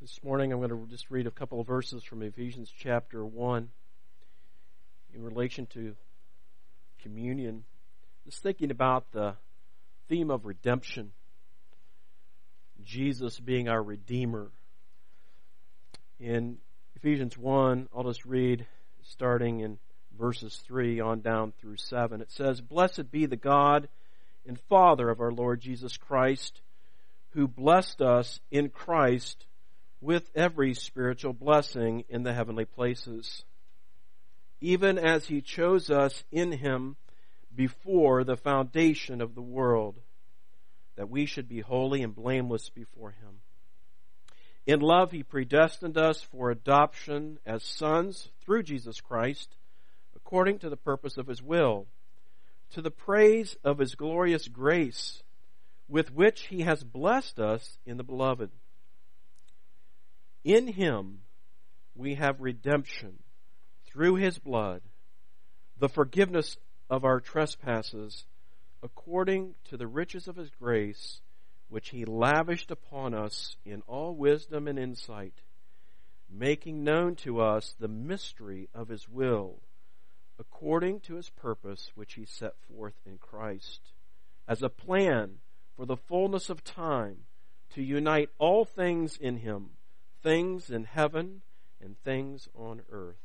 This morning I'm going to just read a couple of verses from Ephesians chapter 1 in relation to communion. Just thinking about the theme of redemption. Jesus being our Redeemer. In Ephesians 1, I'll just read starting in verses 3 on down through 7. It says, "Blessed be the God and Father of our Lord Jesus Christ, who blessed us in Christ with every spiritual blessing in the heavenly places, even as He chose us in Him before the foundation of the world, that we should be holy and blameless before Him. In love He predestined us for adoption as sons through Jesus Christ, according to the purpose of His will, to the praise of His glorious grace, with which He has blessed us in the Beloved. In Him we have redemption through His blood, the forgiveness of our trespasses, according to the riches of His grace, which He lavished upon us in all wisdom and insight, making known to us the mystery of His will, according to His purpose, which He set forth in Christ, as a plan for the fullness of time, to unite all things in Him, things in heaven and things on earth."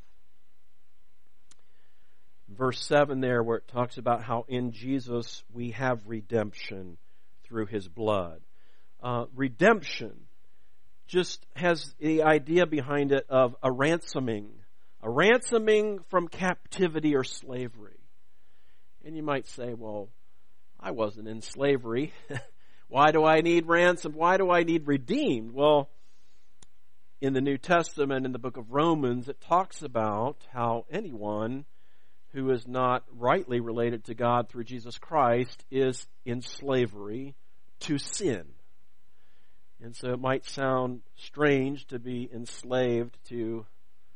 Verse 7 there, where it talks about how in Jesus we have redemption through His blood. Redemption just has the idea behind it of a ransoming from captivity or slavery. And you might say, well, I wasn't in slavery. Why do I need ransomed? Why do I need redeemed? Well, in the New Testament, in the book of Romans, it talks about how anyone who is not rightly related to God through Jesus Christ is in slavery to sin. And so it might sound strange to be enslaved to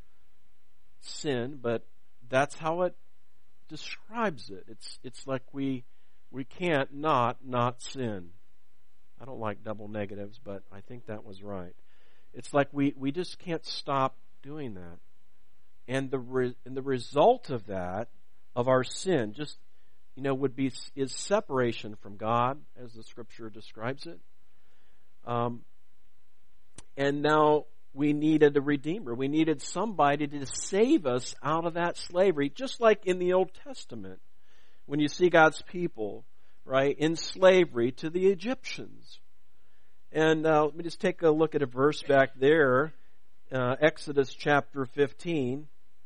sin, but that's how it describes it. It's like we can't not sin. I don't like double negatives, but I think that was right. It's like we just can't stop doing that. And the result of that, of our sin, just, is separation from God, as the Scripture describes it. And now we needed a Redeemer. We needed somebody to save us out of that slavery, just like in the Old Testament, when you see God's people, right, in slavery to the Egyptians. And let me just take a look at a verse back there, Exodus chapter 15,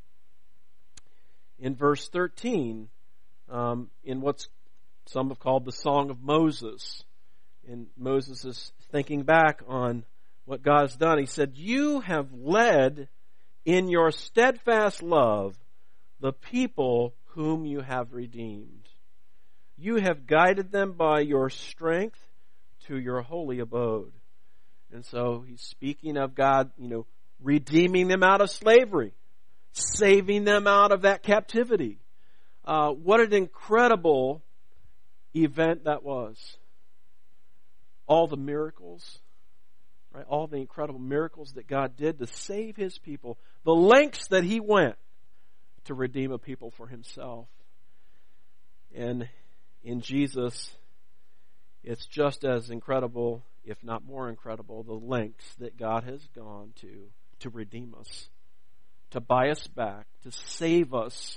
in verse 13, in what's some have called the Song of Moses. And Moses is thinking back on what God's done. He said, "You have led in your steadfast love the people whom you have redeemed. You have guided them by your strength to your holy abode." And so he's speaking of God, redeeming them out of slavery, saving them out of that captivity. What an incredible event that was. All the miracles, right? All the incredible miracles that God did to save His people. The lengths that He went to redeem a people for Himself. And in Jesus, it's just as incredible, if not more incredible, the lengths that God has gone to redeem us, to buy us back, to save us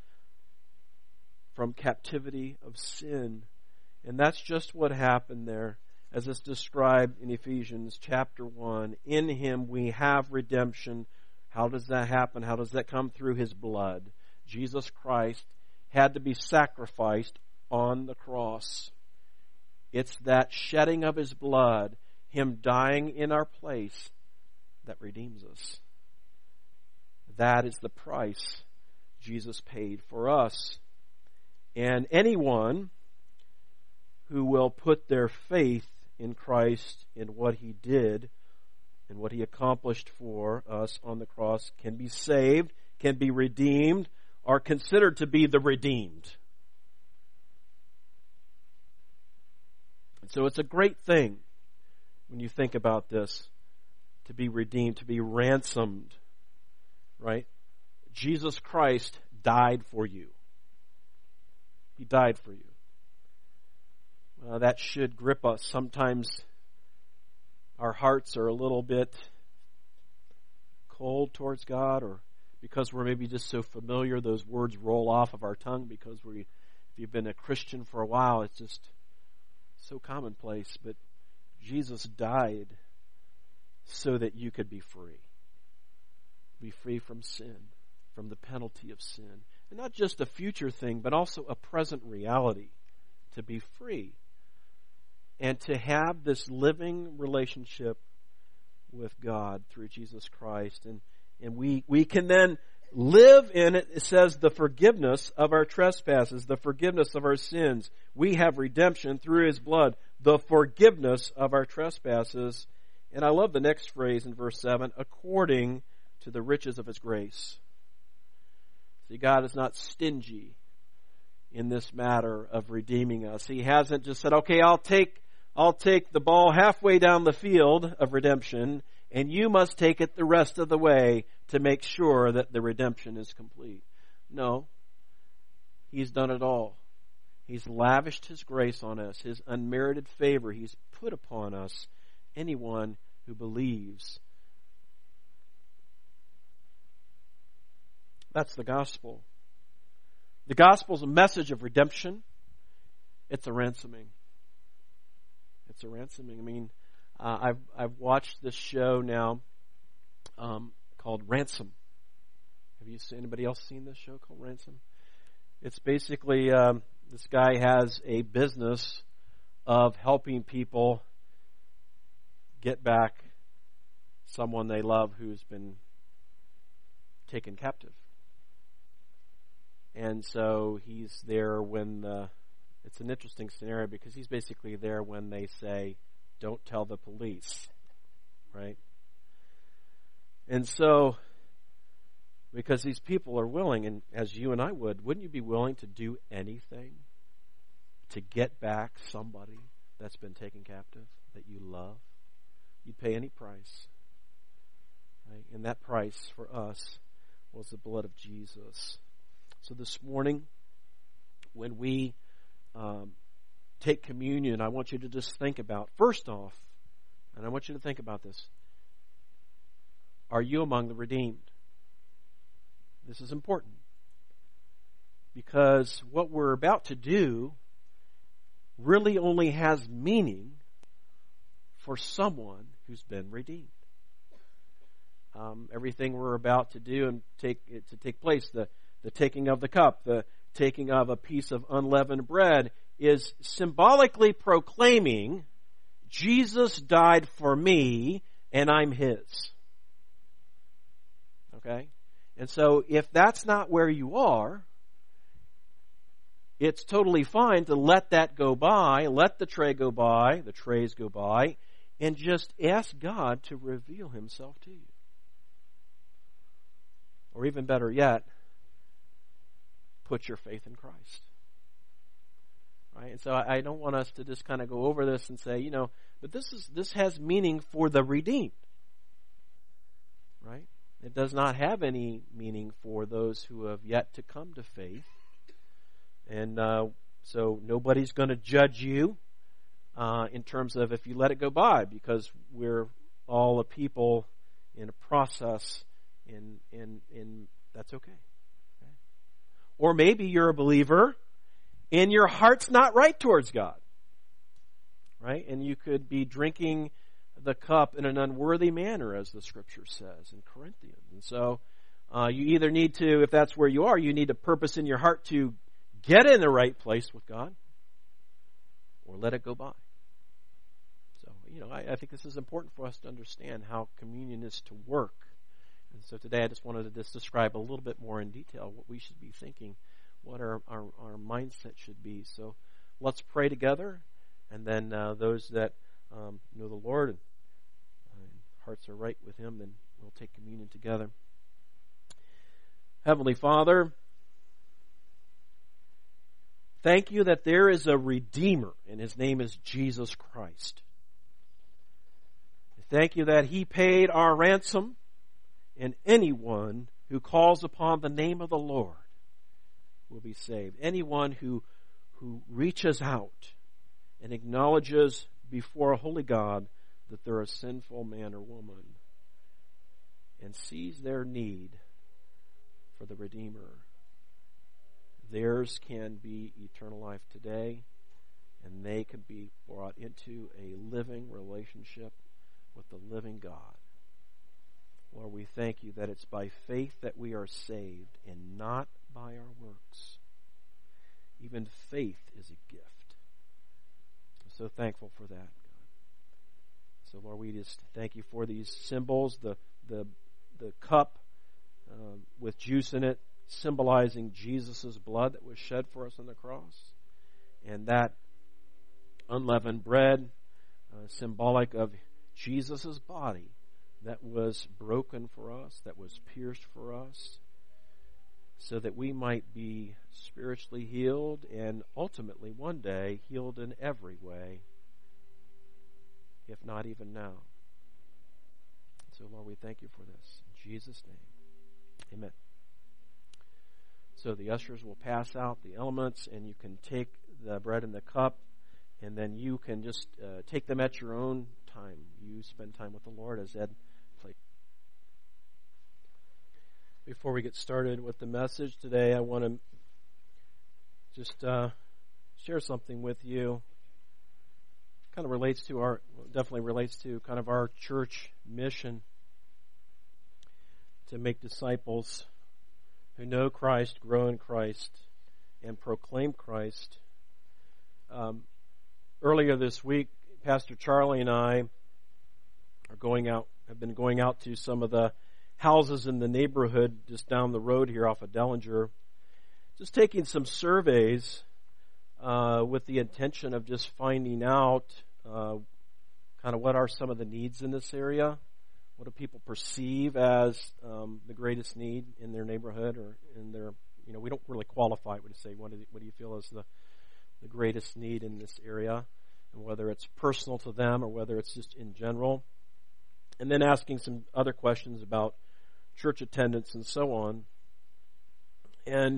from captivity of sin. And that's just what happened there, as it's described in Ephesians chapter 1. In Him we have redemption. How does that happen? How does that come? Through His blood. Jesus Christ had to be sacrificed on the cross. It's that shedding of His blood, Him dying in our place, that redeems us. That is the price Jesus paid for us. And anyone who will put their faith in Christ, in what He did and what He accomplished for us on the cross, can be saved, can be redeemed, are considered to be the redeemed. And so it's a great thing when you think about this. to be redeemed, to be ransomed, right? Jesus Christ died for you. He died for you. That should grip us. Sometimes our hearts are a little bit cold towards God, or because we're maybe just so familiar, those words roll off of our tongue because if you've been a Christian for a while, it's just so commonplace. But Jesus died so that you could be free. Be free from sin, from the penalty of sin. And not just a future thing, but also a present reality. To be free. And to have this living relationship with God through Jesus Christ. And we can then live in it. It says the forgiveness of our trespasses, the forgiveness of our sins. We have redemption through His blood, the forgiveness of our trespasses. And I love the next phrase in verse 7, according to the riches of His grace. See, God is not stingy in this matter of redeeming us. He hasn't just said, okay, I'll take the ball halfway down the field of redemption, and you must take it the rest of the way to make sure that the redemption is complete. No. He's done it all. He's lavished His grace on us, His unmerited favor He's put upon us, anyone who believes. That's the gospel. The gospel is a message of redemption. It's a ransoming. It's a ransoming. I mean, I've watched this show now called Ransom. Anybody else seen this show called Ransom? It's basically this guy has a business of helping people get back someone they love who's been taken captive. And so he's there when it's an interesting scenario because he's basically there when they say, don't tell the police, right? And so, because these people are willing, and as you and I wouldn't you be willing to do anything to get back somebody that's been taken captive, that you love? You'd pay any price, right? And that price for us was the blood of Jesus. So this morning, when we take communion, I want you to just think about, first off, and I want you to think about this, are you among the redeemed? This is important. Because what we're about to do really only has meaning for someone who's been redeemed. Everything we're about to do and take place, the taking of the cup, the taking of a piece of unleavened bread, is symbolically proclaiming Jesus died for me and I'm His. Okay? And so if that's not where you are, it's totally fine to let that go by, let the tray go by, the trays go by, and just ask God to reveal Himself to you. Or even better yet, put your faith in Christ. Right? And so I don't want us to just kind of go over this and say, but this has meaning for the redeemed. Right? It does not have any meaning for those who have yet to come to faith. And so nobody's going to judge you in terms of if you let it go by, because we're all a people in a process, and that's okay. Or maybe you're a believer and your heart's not right towards God. Right? And you could be drinking the cup in an unworthy manner, as the Scripture says in Corinthians. And so you either need to, if that's where you are, you need to purpose in your heart to get in the right place with God, or let it go by. So, I think this is important for us to understand how communion is to work. And so today I just wanted to just describe a little bit more in detail what we should be thinking, what our mindset should be. So let's pray together, and then those that know the Lord and hearts are right with Him, then we'll take communion together. Heavenly Father, thank You that there is a Redeemer, and His name is Jesus Christ. Thank you that He paid our ransom, and anyone who calls upon the name of the Lord will be saved. Anyone who reaches out and acknowledges before a holy God that they're a sinful man or woman and sees their need for the Redeemer, theirs can be eternal life today, and they can be brought into a living relationship with the living God. Lord, we thank you that it's by faith that we are saved and not by our works. Even faith is a gift. I'm so thankful for that, God. So, Lord, we just thank you for these symbols, the cup with juice in it, symbolizing Jesus' blood that was shed for us on the cross, and that unleavened bread, symbolic of Jesus' body that was broken for us, that was pierced for us, so that we might be spiritually healed and ultimately one day healed in every way, if not even now. So, Lord, we thank you for this. In Jesus' name, amen. So the ushers will pass out the elements, and you can take the bread and the cup, and then you can just take them at your own time. You spend time with the Lord as Ed plays. Before we get started with the message today, I want to just share something with you. Kind of definitely relates to kind of our church mission to make disciples who know Christ, grow in Christ, and proclaim Christ. Earlier this week, Pastor Charlie and I have been going out to some of the houses in the neighborhood just down the road here off of Dellinger, just taking some surveys with the intention of just finding out kind of what are some of the needs in this area. What do people perceive as the greatest need in their neighborhood or in their, we don't really qualify it. We just say, what do you feel is the greatest need in this area, and whether it's personal to them or whether it's just in general. And then asking some other questions about church attendance and so on. And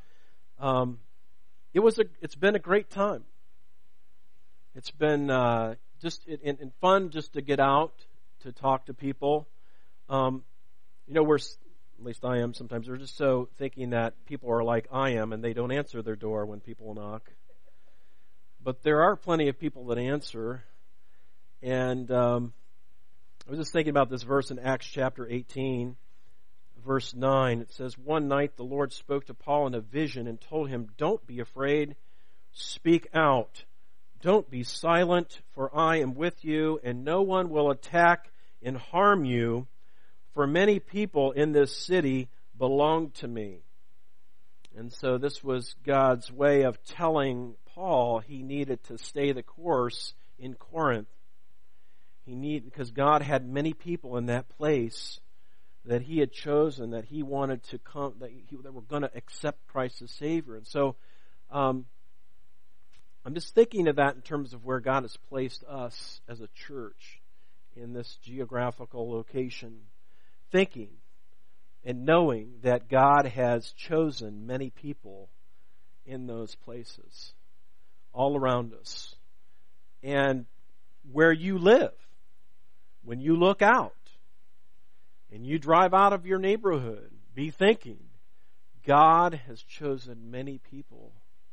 it's been a great time. It's been just fun just to get out to talk to people. We're, at least I am sometimes, we're just so thinking that people are like I am and they don't answer their door when people knock. But there are plenty of people that answer. And I was just thinking about this verse in Acts chapter 18, verse 9. It says, "One night the Lord spoke to Paul in a vision and told him, 'Don't be afraid, speak out. Don't be silent, for I am with you, and no one will attack and harm you, for many people in this city belong to me.'" And so this was God's way of telling Paul he needed to stay the course in Corinth. Because God had many people in that place that he had chosen, that he wanted to come, that were going to accept Christ as Savior. And so I'm just thinking of that in terms of where God has placed us as a church in this geographical location, thinking and knowing that God has chosen many people in those places all around us. And where you live, when you look out and you drive out of your neighborhood, be thinking, God has chosen many people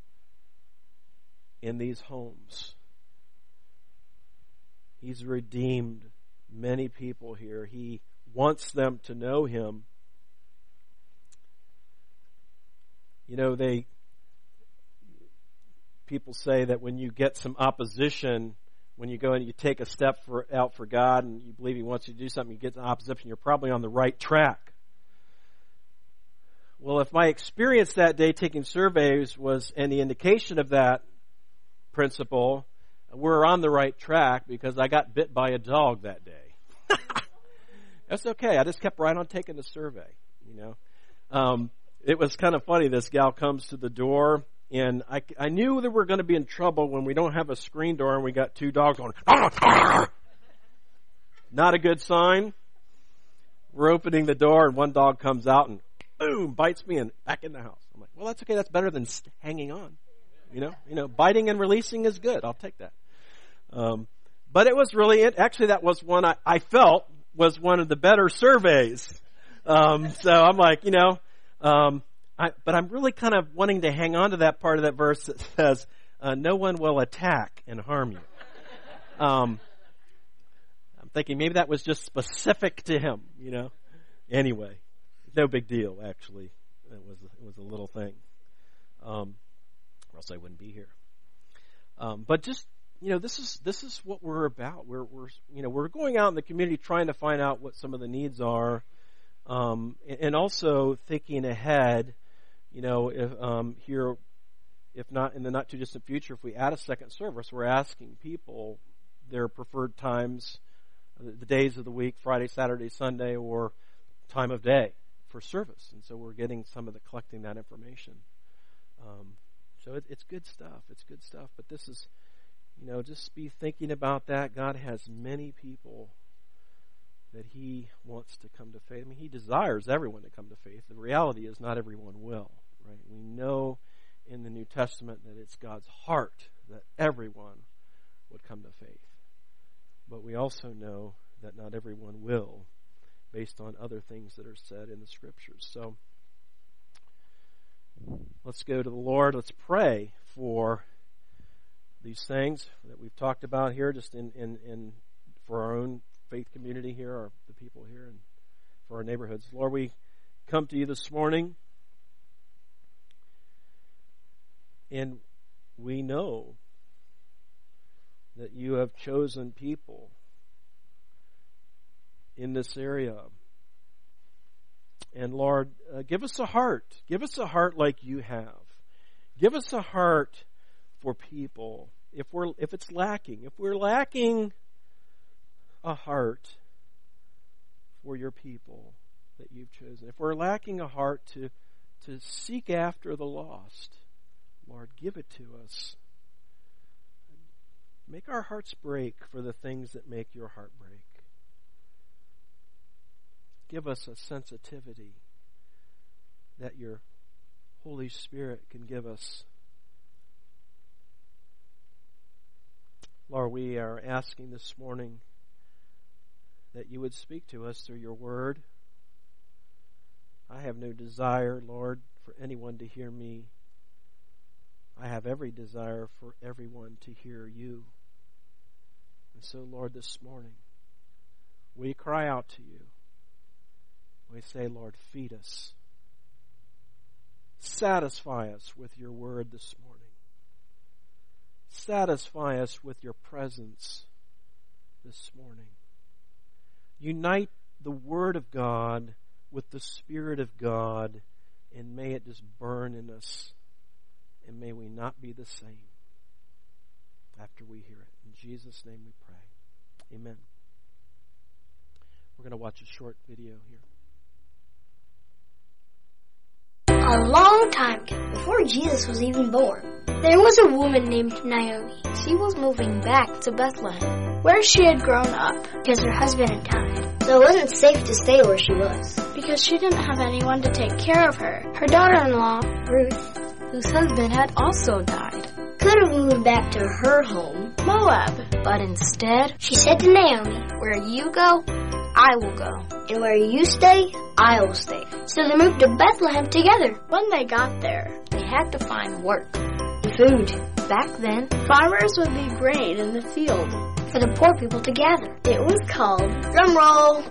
in these homes. He's redeemed many people here. He wants them to know Him. People say that when you get some opposition, when you go and you take a step out for God and you believe He wants you to do something, you get some opposition, you're probably on the right track. Well, if my experience that day taking surveys was any indication of that principle, we're on the right track because I got bit by a dog that day. That's okay. I just kept right on taking the survey, It was kind of funny. This gal comes to the door, and I knew that we're going to be in trouble when we don't have a screen door and we got two dogs going. Not a good sign. We're opening the door and one dog comes out and boom, bites me and back in the house. I'm like, well, that's okay. That's better than hanging on. You know, biting and releasing is good. I'll take that. But it was really actually that was one I felt was one of the better surveys. So I'm like, but I'm really kind of wanting to hang on to that part of that verse that says, no one will attack and harm you. I'm thinking maybe that was just specific to him, Anyway, no big deal, actually. It was a little thing. Or else I wouldn't be here. But just, this is what we're about. We're going out in the community trying to find out what some of the needs are, and also thinking ahead. If not in the not too distant future, if we add a second service, we're asking people their preferred times, the days of the week, Friday, Saturday, Sunday, or time of day for service. And so we're getting collecting that information. So it's good stuff. It's good stuff. But this is, just be thinking about that. God has many people that He wants to come to faith. I mean, He desires everyone to come to faith. The reality is not everyone will, right? We know in the New Testament that it's God's heart that everyone would come to faith. But we also know that not everyone will, based on other things that are said in the Scriptures. So let's go to the Lord. Let's pray for these things that we've talked about here, just in for our own faith community here, or the people here, and for our neighborhoods. Lord, we come to You this morning, and we know that You have chosen people in this area. And Lord, give us a heart. Give us a heart like You have. Give us a heart for people. If it's lacking, if we're lacking a heart for Your people that You've chosen, if we're lacking a heart to seek after the lost, Lord, give it to us. Make our hearts break for the things that make Your heart break. Give us a sensitivity that Your Holy Spirit can give us. Lord, we are asking this morning that You would speak to us through Your word. I have no desire, Lord, for anyone to hear me. I have every desire for everyone to hear You. And so, Lord, this morning, we cry out to You. We say, Lord, feed us. Satisfy us with Your word this morning. Satisfy us with Your presence this morning. Unite the Word of God with the Spirit of God, and may it just burn in us, and may we not be the same after we hear it. In Jesus' name we pray. Amen. We're going to watch a short video here. A long time ago, before Jesus was even born, there was a woman named Naomi. She was moving back to Bethlehem, where she had grown up, because her husband had died. So it wasn't safe to stay where she was, because she didn't have anyone to take care of her. Her daughter-in-law, Ruth, whose husband had also died, could have moved back to her home, Moab. But instead, she said to Naomi, "Where you go, I will go. And where you stay, I will stay." So they moved to Bethlehem together. When they got there, they had to find work and food. Back then, farmers would leave grain in the field for the poor people to gather. It was called, drum roll,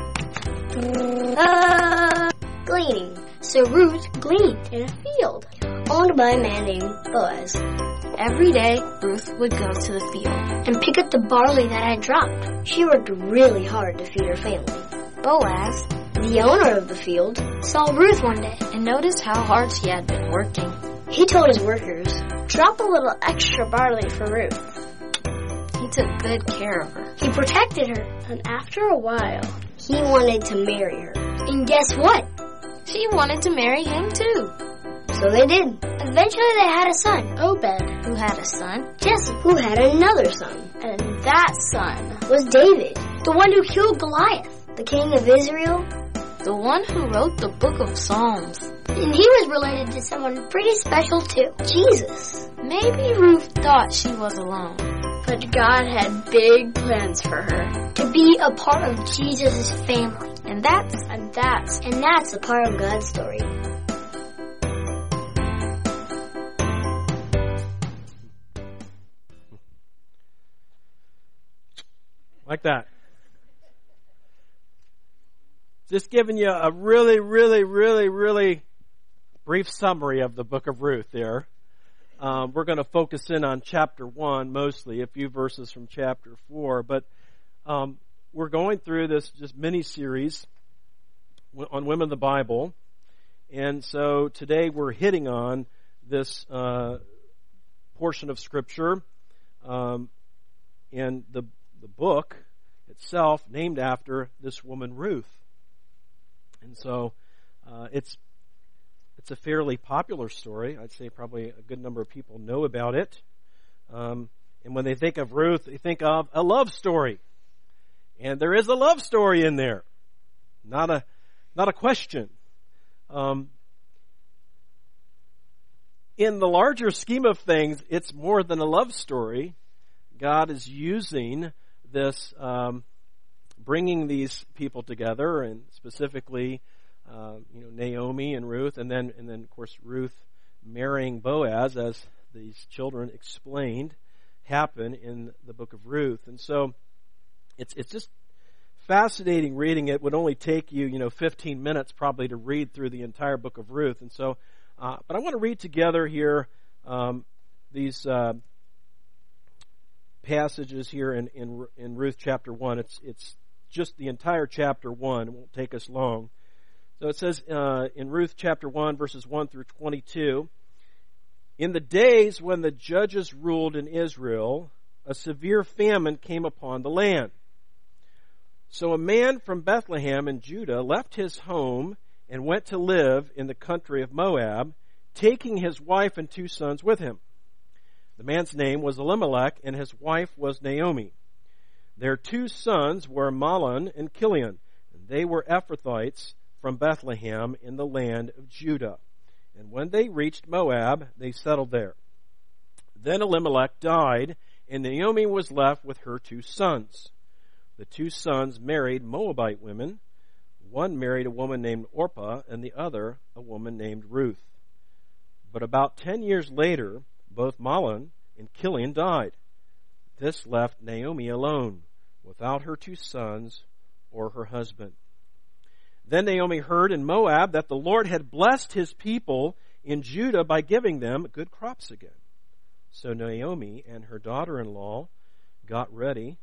gleaning. So Ruth gleaned in a field owned by a man named Boaz. Every day, Ruth would go to the field and pick up the barley that had dropped. She worked really hard to feed her family. Boaz, the owner of the field, saw Ruth one day and noticed how hard she had been working. He told his workers, "Drop a little extra barley for Ruth." He took good care of her. He protected her. And after a while, he wanted to marry her. And guess what? She wanted to marry him too. So they did. Eventually they had a son, Obed, who had a son, Jesse, who had another son. And that son was David. The one who killed Goliath, the king of Israel. The one who wrote the book of Psalms. And he was related to someone pretty special too, Jesus. Maybe Ruth thought she was alone, but God had big plans for her. To be a part of Jesus' family. And that's a part of God's story. Like that. Just giving you a really, really, really, really brief summary of the book of Ruth there. We're going to focus in on chapter 1 mostly, a few verses from chapter 4. But we're going through this just mini-series on women of the Bible. And so today we're hitting on this portion of Scripture and the book itself named after this woman Ruth. And so it's a fairly popular story. I'd say probably a good number of people know about it. And when they think of Ruth, they think of a love story. And there is a love story in there. Not a question. In the larger scheme of things, it's more than a love story. God is using this, bringing these people together, and specifically, Naomi and Ruth, and then of course Ruth marrying Boaz, as these children explained, happen in the book of Ruth. And so it's just fascinating reading it. Would only take you 15 minutes probably to read through the entire book of Ruth. And so, but I want to read together here these passages here in Ruth chapter 1. It's just the entire chapter 1. It won't take us long. So it says in Ruth chapter 1, verses 1 through 22, "In the days when the judges ruled in Israel, a severe famine came upon the land. So a man from Bethlehem in Judah left his home and went to live in the country of Moab, taking his wife and 2 sons with him. The man's name was Elimelech, and his wife was Naomi. Their 2 sons were Mahlon and Chilion, and they were Ephrathites from Bethlehem in the land of Judah. And when they reached Moab, they settled there. Then Elimelech died, and Naomi was left with her 2 sons. The 2 sons married Moabite women. One married a woman named Orpah, and the other a woman named Ruth. But about 10 years later, both Mahlon and Chilion died. This left Naomi alone, without her 2 sons or her husband. Then Naomi heard in Moab that the Lord had blessed his people in Judah by giving them good crops again. So Naomi and her daughters-in-law got ready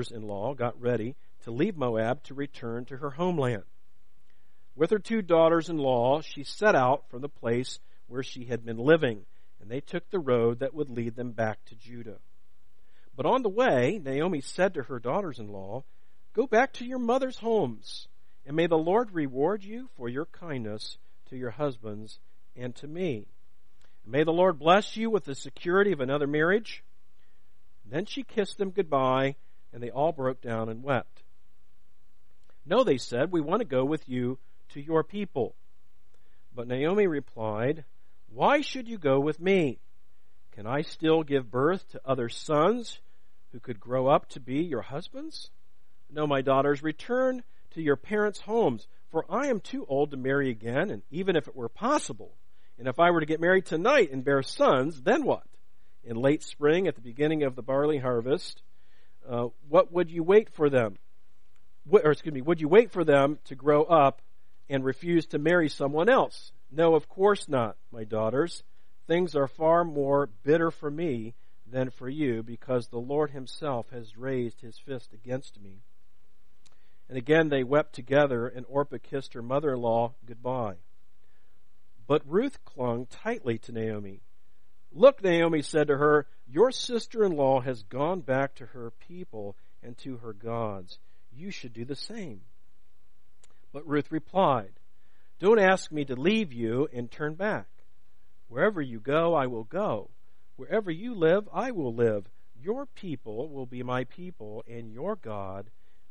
to leave Moab to return to her homeland. With her 2 daughters-in-law, she set out from the place where she had been living, and they took the road that would lead them back to Judah. But on the way, Naomi said to her daughters-in-law, 'Go back to your mother's homes, and may the Lord reward you for your kindness to your husbands and to me. And may the Lord bless you with the security of another marriage.' Then she kissed them goodbye, and they all broke down and wept. 'No,' they said, 'we want to go with you to your people.' But Naomi replied, 'Why should you go with me? Can I still give birth to other sons who could grow up to be your husbands? No, my daughters, return to your parents' homes, for I am too old to marry again, and even if it were possible, and if I were to get married tonight and bear sons, then what? In late spring, at the beginning of the barley harvest, what would you wait for them? Would you wait for them to grow up and refuse to marry someone else? No, of course not, my daughters. Things are far more bitter for me than for you, because the Lord himself has raised his fist against me.' And again they wept together, and Orpah kissed her mother-in-law goodbye. But Ruth clung tightly to Naomi. 'Look,' Naomi said to her, 'your sister-in-law has gone back to her people and to her gods. You should do the same.' But Ruth replied, 'Don't ask me to leave you and turn back. Wherever you go, I will go. Wherever you live, I will live. Your people will be my people, and your God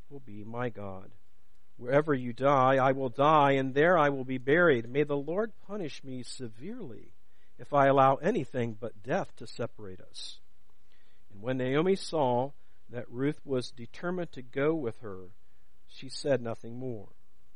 will be my God. Wherever you die, I will die, and there I will be buried. May the Lord punish me severely if I allow anything but death to separate us." And when Naomi saw that Ruth was determined to go with her, she said nothing more.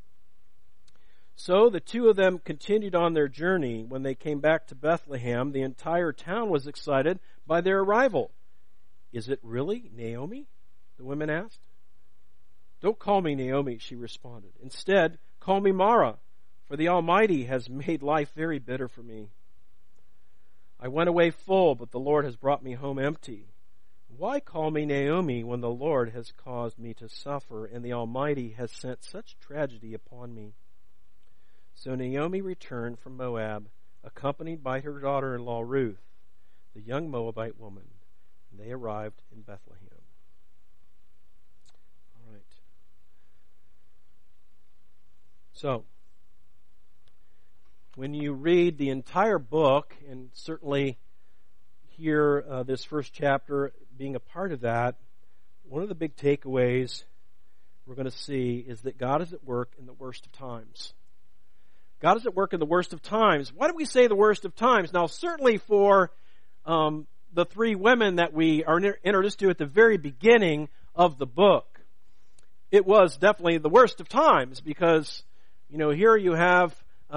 So the two of them continued on their journey. When they came back to Bethlehem, the entire town was excited by their arrival. "Is it really Naomi?" the women asked. "Don't call me Naomi," she responded. "Instead, call me Mara, for the Almighty has made life very bitter for me. I went away full, but the Lord has brought me home empty. Why call me Naomi when the Lord has caused me to suffer and the Almighty has sent such tragedy upon me?" So Naomi returned from Moab, accompanied by her daughter-in-law Ruth, the young Moabite woman, and they arrived in Bethlehem. All right. So, when you read the entire book, and certainly here this first chapter being a part of that, one of the big takeaways we're going to see is that God is at work in the worst of times. God is at work in the worst of times. Why do we say the worst of times? Now, certainly for the three women that we are introduced to at the very beginning of the book, it was definitely the worst of times because, here you have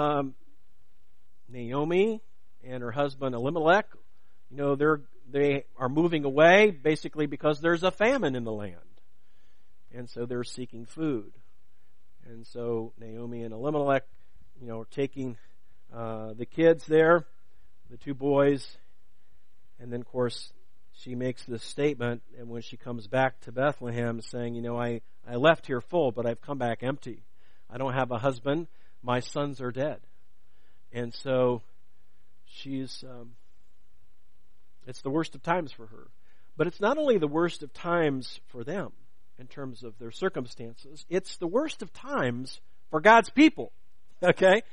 Naomi and her husband Elimelech. They are moving away basically because there's a famine in the land. And so they're seeking food. And so Naomi and Elimelech taking the kids there, the two boys, and then, of course, she makes this statement, and when she comes back to Bethlehem, saying, I left here full, but I've come back empty. I don't have a husband. My sons are dead. And so she's, it's the worst of times for her. But it's not only the worst of times for them in terms of their circumstances, it's the worst of times for God's people. Okay?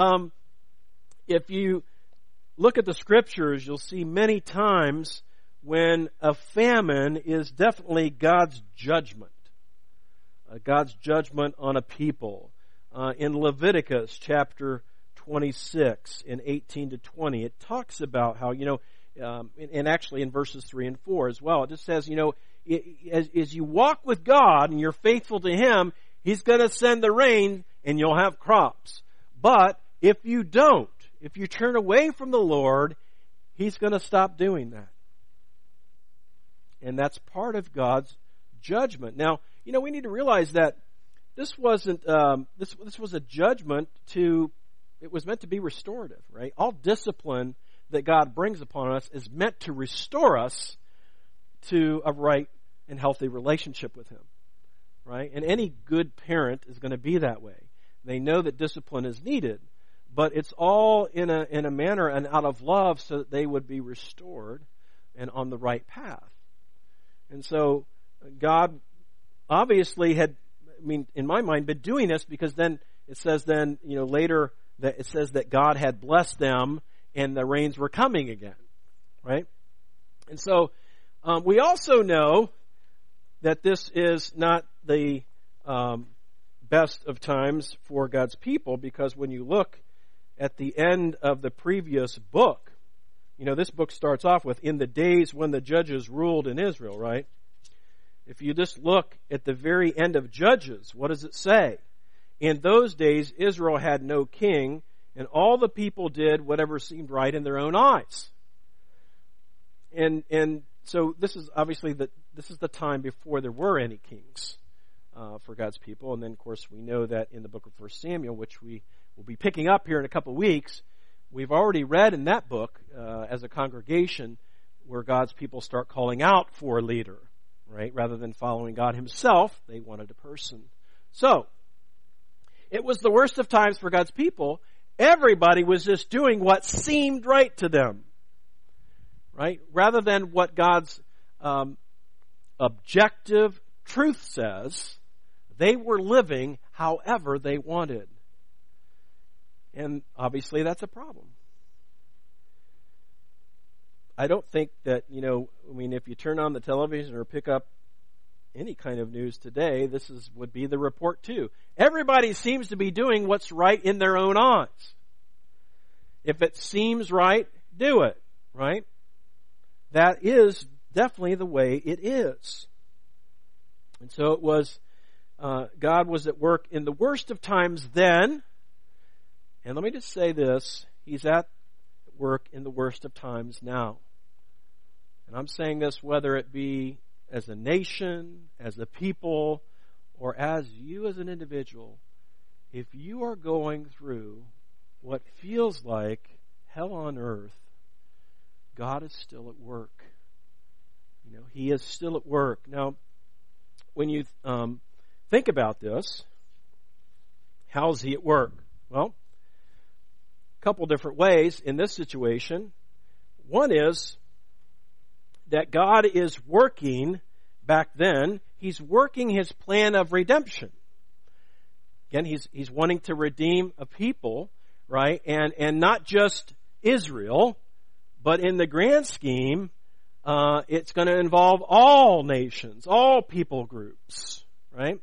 If you look at the scriptures, you'll see many times when a famine is definitely God's judgment. God's judgment on a people. In Leviticus chapter 26, in 18 to 20, it talks about how, and actually in verses 3 and 4 as well, it just says, as you walk with God and you're faithful to Him, He's going to send the rain and you'll have crops. But if you don't, if you turn away from the Lord, He's going to stop doing that. And that's part of God's judgment. Now, we need to realize that this wasn't, this was a judgment it was meant to be restorative, right? All discipline that God brings upon us is meant to restore us to a right and healthy relationship with Him, right? And any good parent is going to be that way. They know that discipline is needed, but it's all in a manner and out of love so that they would be restored and on the right path. And so God obviously had, in my mind, been doing this because then it says later that it says that God had blessed them and the rains were coming again, right? And so we also know that this is not the best of times for God's people, because when you look at the end of the previous book, this book starts off with, in the days when the judges ruled in Israel, right? If you just look at the very end of Judges, what does it say? In those days, Israel had no king, and all the people did whatever seemed right in their own eyes. And so this is obviously this is the time before there were any kings for God's people. And then, of course, we know that in the book of 1 Samuel, which we will be picking up here in a couple of weeks, we've already read in that book as a congregation where God's people start calling out for a leader, right? Rather than following God Himself, they wanted a person. So, it was the worst of times for God's people. Everybody was just doing what seemed right to them, right? Rather than what God's objective truth says, they were living however they wanted. And obviously that's a problem. I don't think that, if you turn on the television or pick up any kind of news today, would be the report too. Everybody seems to be doing what's right in their own eyes. If it seems right, do it, right? That is definitely the way it is. And so it was, God was at work in the worst of times then. And let me just say this, He's at work in the worst of times now. And I'm saying this whether it be as a nation, as a people, or as you as an individual. If you are going through what feels like hell on earth, God is still at work. He is still at work. Now, when you think about this, how's He at work? Well, a couple different ways in this situation. One is that God is working back then. He's working His plan of redemption. Again, He's wanting to redeem a people, right? And not just Israel, but in the grand scheme, it's going to involve all nations, all people groups, right?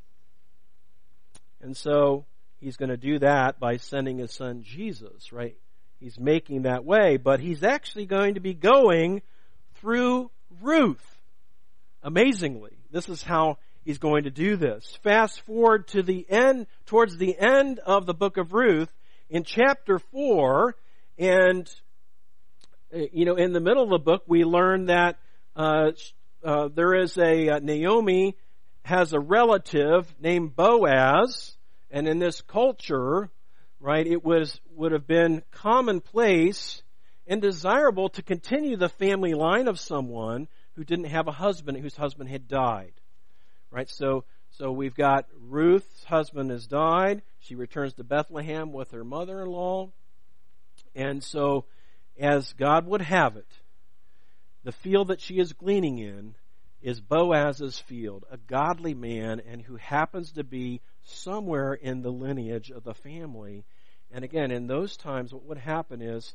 And so He's going to do that by sending His Son Jesus, right? He's making that way, but He's actually going to be going through Ruth. Amazingly, this is how He's going to do this. Fast forward to the end, towards the end of the book of Ruth, in chapter 4, and in the middle of the book, we learn that there is Naomi has a relative named Boaz, and in this culture, right, it would have been commonplace and desirable to continue the family line of someone who didn't have a husband, whose husband had died. Right? So we've got Ruth's husband has died. She returns to Bethlehem with her mother-in-law. And so, as God would have it, the field that she is gleaning in is Boaz's field, a godly man, and who happens to be somewhere in the lineage of the family. And again, in those times, what would happen is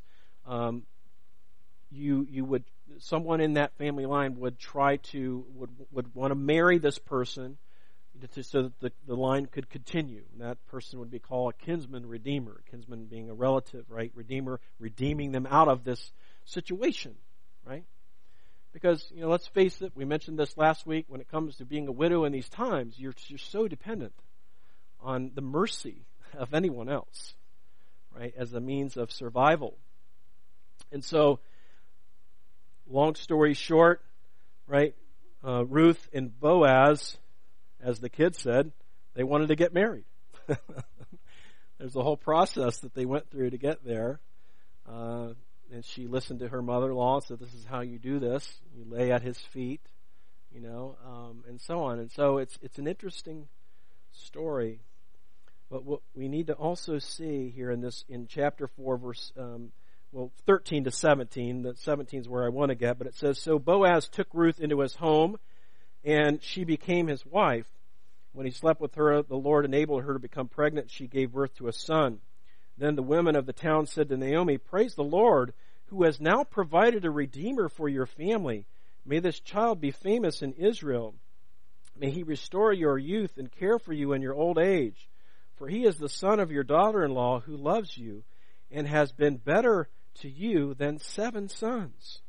someone in that family line would want to marry this person so that the line could continue. And that person would be called a kinsman redeemer. Kinsman being a relative, right? Redeemer, redeeming them out of this situation, right? Because, let's face it, we mentioned this last week, when it comes to being a widow in these times, you're so dependent on the mercy of anyone else, right, as a means of survival. And so, long story short, right, Ruth and Boaz, as the kid said, they wanted to get married. There's a whole process that they went through to get there. And she listened to her mother-in-law and said, this is how you do this. You lay at his feet, and so on. And so it's an interesting story. But what we need to also see here in chapter 4, verse 13 to 17. The 17 is where I want to get, but it says, so Boaz took Ruth into his home, and she became his wife. When he slept with her, the Lord enabled her to become pregnant. She gave birth to a son. Then the women of the town said to Naomi, praise the Lord, who has now provided a redeemer for your family. May this child be famous in Israel. May he restore your youth and care for you in your old age. For he is the son of your daughter-in-law who loves you and has been better to you than 7 sons.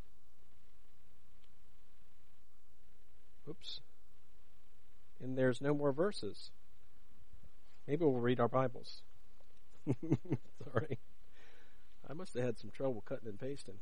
Oops. And there's no more verses. Maybe we'll read our Bibles. Sorry. I must have had some trouble cutting and pasting.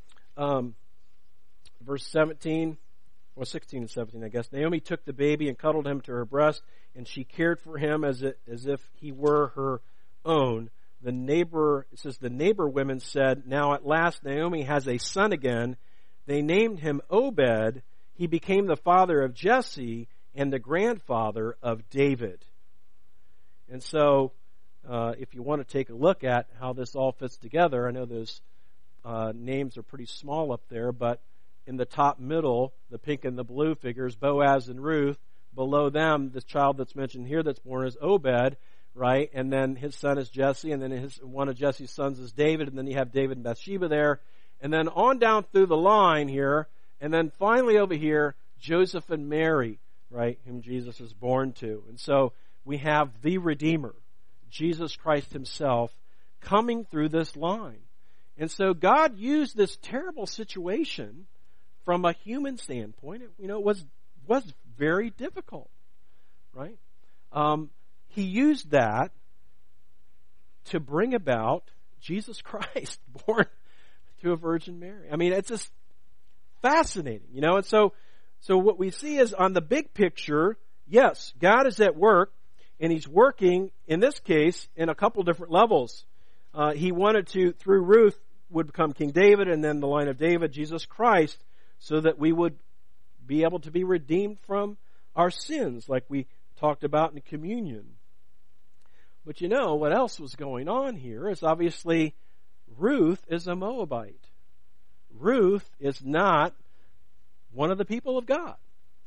Verse 17, 16 and 17, I guess. Naomi took the baby and cuddled him to her breast, and she cared for him as if he were her own. It says the neighbor women said, now at last Naomi has a son again. They named him Obed. He became the father of Jesse and the grandfather of David. And so, if you want to take a look at how this all fits together, I know those names are pretty small up there, but in the top middle, the pink and the blue figures, Boaz and Ruth. Below them, the child that's mentioned here that's born is Obed, right? And then his son is Jesse, and then one of Jesse's sons is David, and then you have David and Bathsheba there. And then on down through the line here, and then finally over here, Joseph and Mary, right, whom Jesus is born to. And so we have the Redeemer, Jesus Christ himself, coming through this line. And so God used this terrible situation from a human standpoint. It was very difficult, right? He used that to bring about Jesus Christ, born to a Virgin Mary. I mean, it's just fascinating, and so what we see is on the big picture, yes, God is at work, and he's working, in this case, in a couple different levels. He wanted to, through Ruth, would become King David, and then the line of David, Jesus Christ, so that we would be able to be redeemed from our sins, like we talked about in communion. But what else was going on here is obviously Ruth is a Moabite. Ruth is not one of the people of God.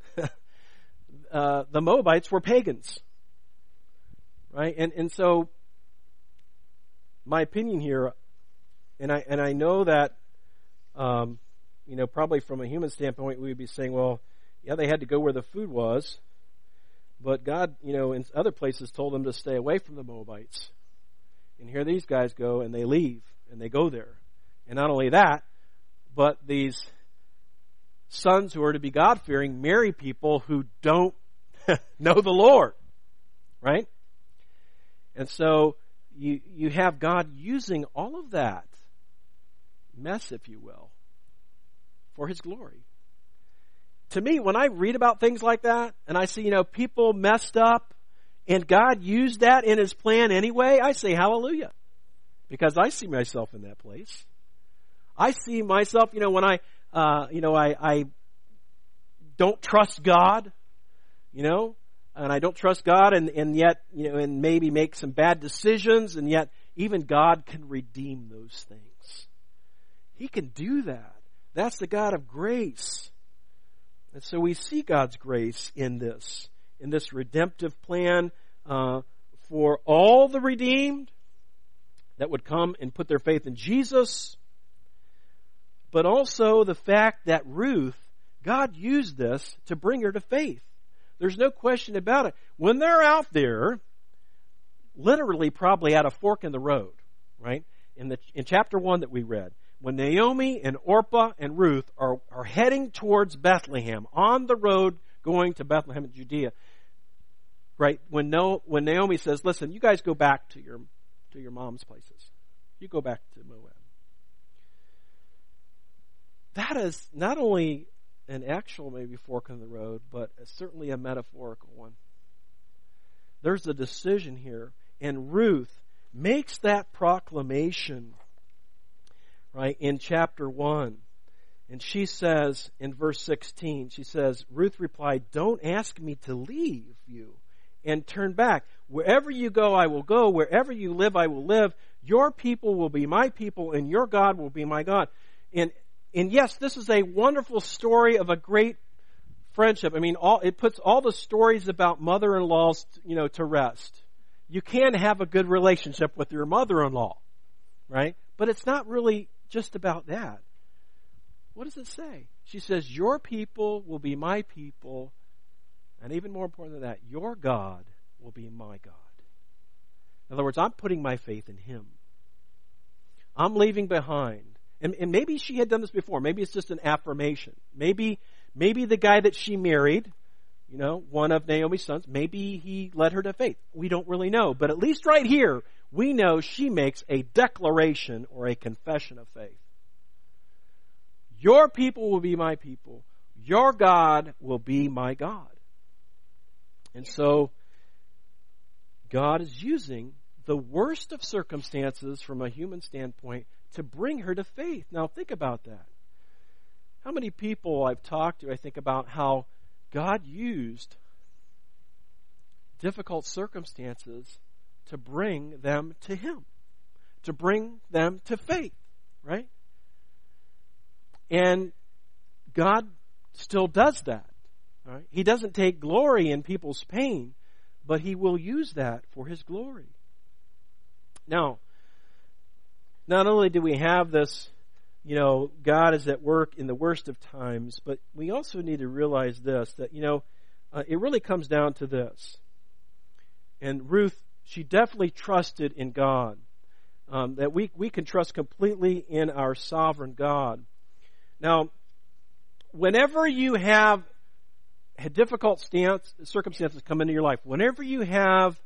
The Moabites were pagans, right? And so my opinion here, and I know that probably from a human standpoint we would be saying, well, yeah, they had to go where the food was, but God, in other places told them to stay away from the Moabites. And here these guys go and they leave and they go there. And not only that, but these sons who are to be God-fearing marry people who don't know the Lord, right? And so you have God using all of that mess, if you will, for his glory. To me, when I read about things like that, and I see, people messed up, and God used that in his plan anyway, I say hallelujah. Because I see myself in that place. I see myself, when I don't trust God, and I don't trust God, and yet, and maybe make some bad decisions, and yet even God can redeem those things. He can do that. That's the God of grace. And so we see God's grace in this redemptive plan for all the redeemed that would come and put their faith in Jesus, but also the fact that Ruth, God used this to bring her to faith. There's no question about it. When they're out there, literally probably at a fork in the road, right? In chapter 1 that we read, when Naomi and Orpah and Ruth are heading towards Bethlehem, on the road going to Bethlehem in Judea, right? When Naomi says, listen, you guys go back to your mom's places. You go back to Moab. That is not only an actual maybe fork in the road, but certainly a metaphorical one. There's a decision here, and Ruth makes that proclamation, right, in chapter 1. And she says in verse 16, she says, Ruth replied, don't ask me to leave you and turn back. Wherever you go, I will go. Wherever you live, I will live. Your people will be my people, and your God will be my God. And yes, this is a wonderful story of a great friendship. I mean, it puts all the stories about mother-in-laws, to rest. You can have a good relationship with your mother-in-law, right? But it's not really just about that. What does it say? She says, your people will be my people, and even more important than that, your God will be my God. In other words, I'm putting my faith in him. I'm leaving behind. And maybe she had done this before. Maybe it's just an affirmation. Maybe the guy that she married, one of Naomi's sons, maybe he led her to faith. We don't really know. But at least right here, we know she makes a declaration or a confession of faith. Your people will be my people. Your God will be my God. And so, God is using the worst of circumstances from a human standpoint to bring her to faith. Now, think about that. How many people I've talked to, I think about how God used difficult circumstances to bring them to him, to bring them to faith, right? And God still does that, right? He doesn't take glory in people's pain, but he will use that for his glory. Now, not only do we have this, God is at work in the worst of times, but we also need to realize this, that, it really comes down to this. And Ruth, she definitely trusted in God. That we can trust completely in our sovereign God. Now, whenever you have difficult circumstances come into your life, whenever you have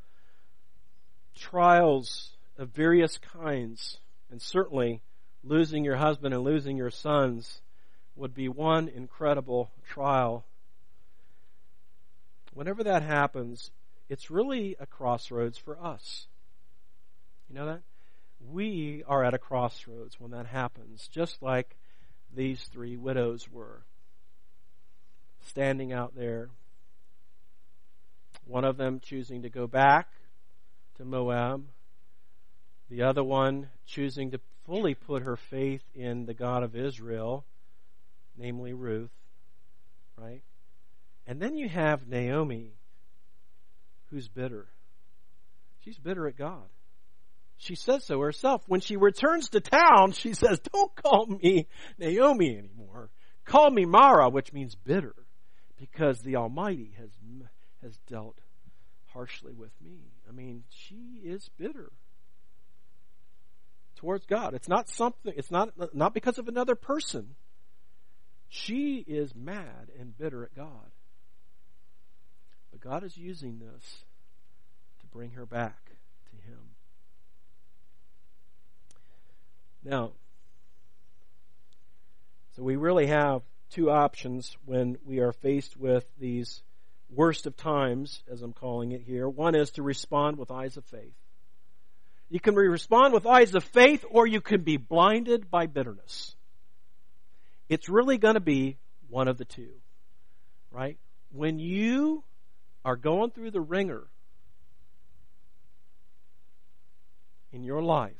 trials of various kinds, and certainly losing your husband and losing your sons would be one incredible trial. Whenever that happens, it's really a crossroads for us. You know that? We are at a crossroads when that happens, just like these three widows were, standing out there. One of them choosing to go back to Moab, the other one choosing to fully put her faith in the God of Israel, namely Ruth, right? And then you have Naomi, who's bitter. She's bitter at God. She says so herself. When she returns to town, she says, "Don't call me Naomi anymore. Call me Mara," which means bitter, because the Almighty has dealt harshly with me. I mean, she is bitter towards God. It's not because of another person. She is mad and bitter at God. But God is using this to bring her back to Him. Now, so we really have two options when we are faced with these worst of times, as I'm calling it here. One is to respond with eyes of faith. You can respond with eyes of faith, or you can be blinded by bitterness. It's really going to be one of the two, right? When you are going through the ringer in your life,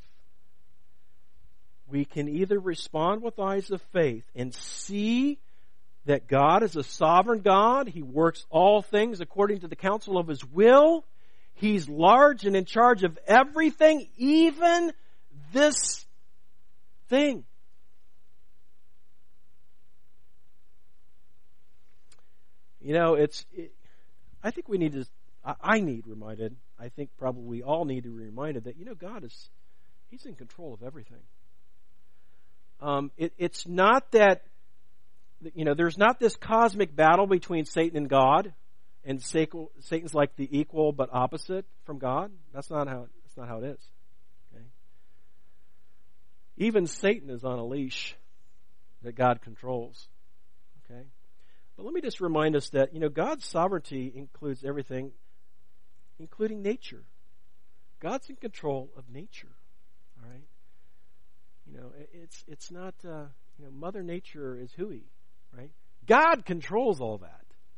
we can either respond with eyes of faith and see that God is a sovereign God. He works all things according to the counsel of His will. He's large and in charge of everything, even this thing. You know, I think we need to, I need reminded, I think probably we all need to be reminded that, God He's in control of everything. It's not that, there's not this cosmic battle between Satan and God, and Satan's like the equal but opposite from God. That's not how it is. Okay? Even Satan is on a leash that God controls. Okay? But let me just remind us that, God's sovereignty includes everything, including nature. God's in control of nature. All right? It's not, Mother Nature is hooey, right? God controls all that.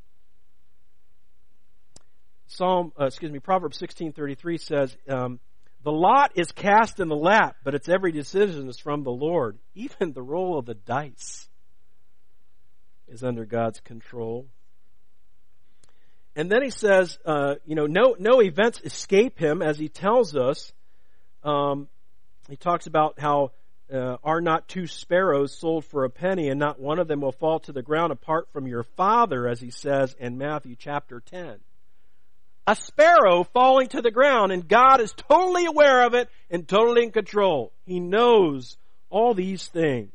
Proverbs 16:33 says, "The lot is cast in the lap, but its every decision is from the Lord. Even the roll of the dice is under God's control." And then he says, no events escape Him, as He tells us. He talks about how are not two sparrows sold for a penny, and not one of them will fall to the ground apart from your Father, as He says in Matthew chapter 10. A sparrow falling to the ground, and God is totally aware of it and totally in control. He knows all these things.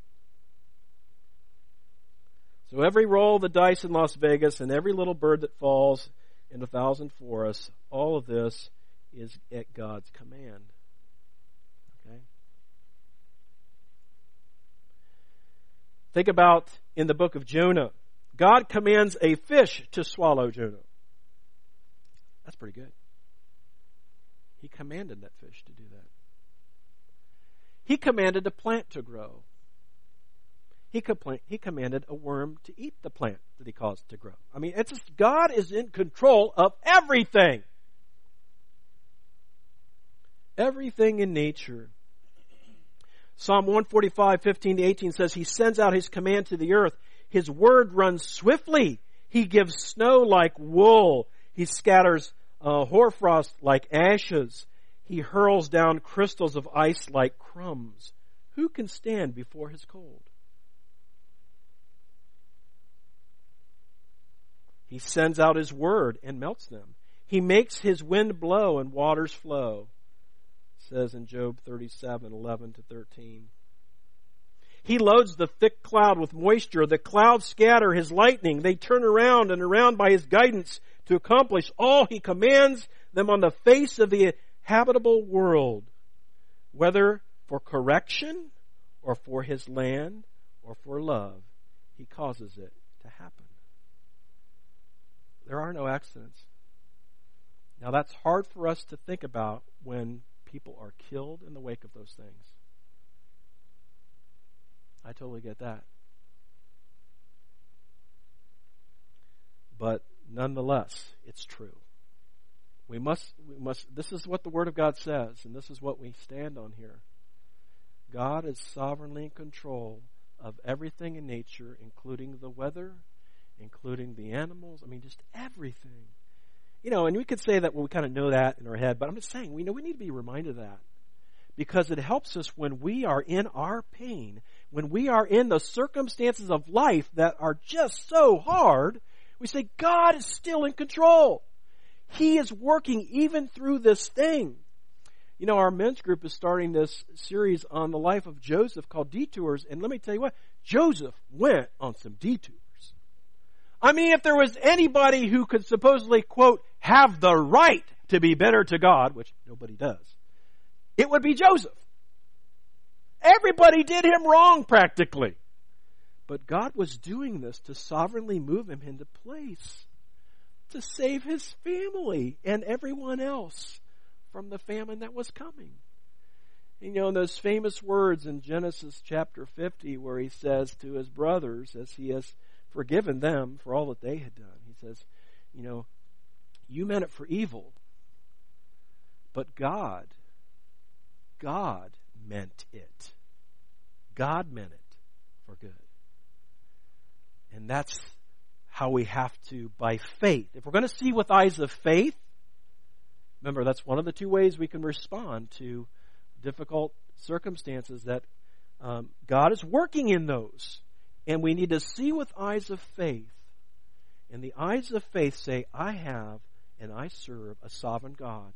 So every roll of the dice in Las Vegas and every little bird that falls in 1,000 forests, all of this is at God's command. Okay? Think about in the book of Jonah. God commands a fish to swallow Jonah. That's pretty good. He commanded that fish to do that. He commanded a plant to grow. He commanded a worm to eat the plant that He caused to grow. I mean, it's just, God is in control of everything. Everything in nature. Psalm 145:15-18 says, He sends out His command to the earth. His word runs swiftly. He gives snow like wool. He scatters hoarfrost like ashes. He hurls down crystals of ice like crumbs. Who can stand before His cold? He sends out His word and melts them. He makes His wind blow and waters flow. It says in Job 37:11-13. He loads the thick cloud with moisture. The clouds scatter His lightning. They turn around and around by His guidance to accomplish all He commands them on the face of the habitable world, whether for correction or for His land or for love. He causes it to happen. There are no accidents. Now that's hard for us to think about when people are killed in the wake of those things. I totally get that. But nonetheless, it's true. We must, this is what the Word of God says, and this is what we stand on here. God is sovereignly in control of everything in nature, including the weather, including the animals. I mean, just everything. You know, and we could say that, well, we kind of know that in our head, but I'm just saying, we need to be reminded of that. Because it helps us when we are in our pain, when we are in the circumstances of life that are just so hard, we say, God is still in control. He is working even through this thing. You know, our men's group is starting this series on the life of Joseph called Detours, and let me tell you what, Joseph went on some detours. I mean, if there was anybody who could supposedly, quote, have the right to be better to God, which nobody does, it would be Joseph. Everybody did him wrong practically. But God was doing this to sovereignly move him into place, to save his family and everyone else from the famine that was coming. You know, those famous words in Genesis chapter 50 where he says to his brothers, as he has forgiven them for all that they had done, he says, you know, you meant it for evil, but God meant it. God meant it for good. And that's how we have to, by faith. If we're going to see with eyes of faith, remember that's one of the two ways we can respond to difficult circumstances, that God is working in those. And we need to see with eyes of faith. And the eyes of faith say, I have and I serve a sovereign God.